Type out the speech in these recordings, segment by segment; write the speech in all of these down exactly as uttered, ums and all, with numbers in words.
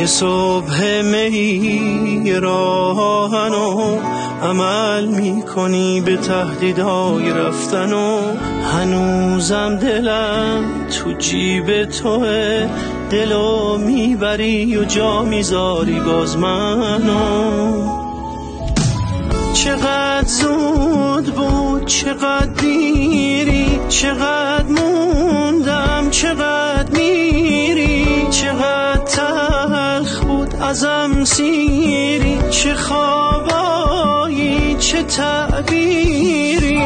یه صبح می راهن و عمل میکنی به تهدیدهای رفتن و هنوزم دلم تو جیب توه، دلو میبری و جا میذاری باز منو. چقدر زود بود چقدر دیری، چقدر موندم چقدر میری، چقدر تلخ بود ازم سیری، چه خوابایی چه تعبیری.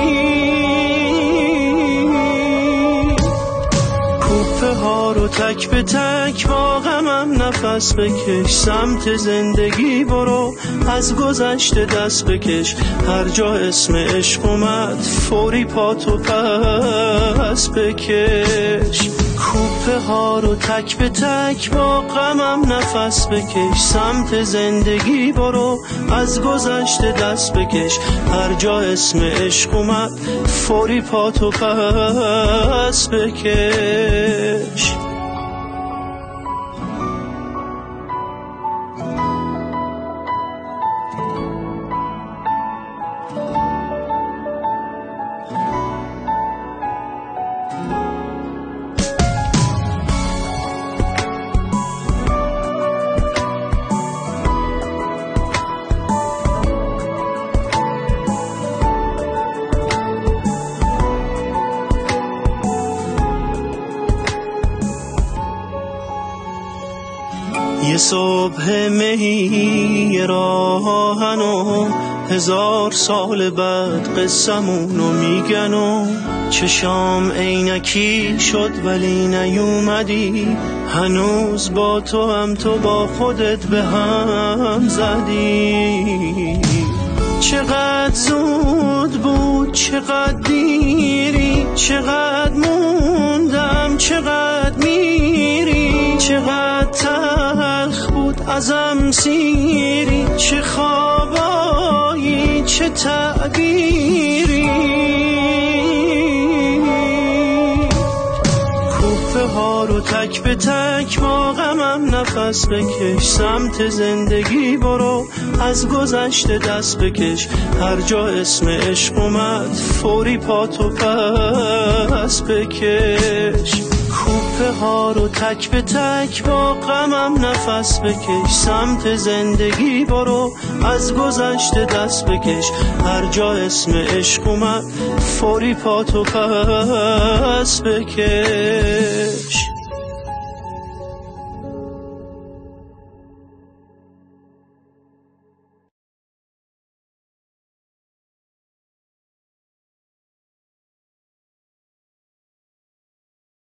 کوپه ها رو تک به تک با غمم نفس بکش، سمت زندگی برو از گذشته دست بکش، هر جا اسم عشق اومد فوری پاتو پس بکش. کوپه ها رو تک به تک با غمم نفس بکش، سمت زندگی برو از گذشته دست بکش، هر جا اسم عشق اومد فوری پاتو پس بکش. یه صبح می راهن و هزار سال بعد قصمونو میگن و چشام عینکی شد ولی نیومدی، هنوز با تو هم تو با خودت به هم زدی. چقدر زود بود چقدر دیری، چقدر موندم چقدر میری، چقدر تلخ بود ازم سیری، چه خوابایی چه تعبیری. کوپه ها رو تک به تک با غمم نفس بکش، سمت زندگی برو از گذشته دست بکش، هر جا اسم عشق اومد فوری پاتو پس بکش. کوپه ها رو تک به تک با غمم نفس بکش، سمت زندگی برو از گذشته دست بکش، هر جا اسم عشق اومد فوری پاتو پس بکش.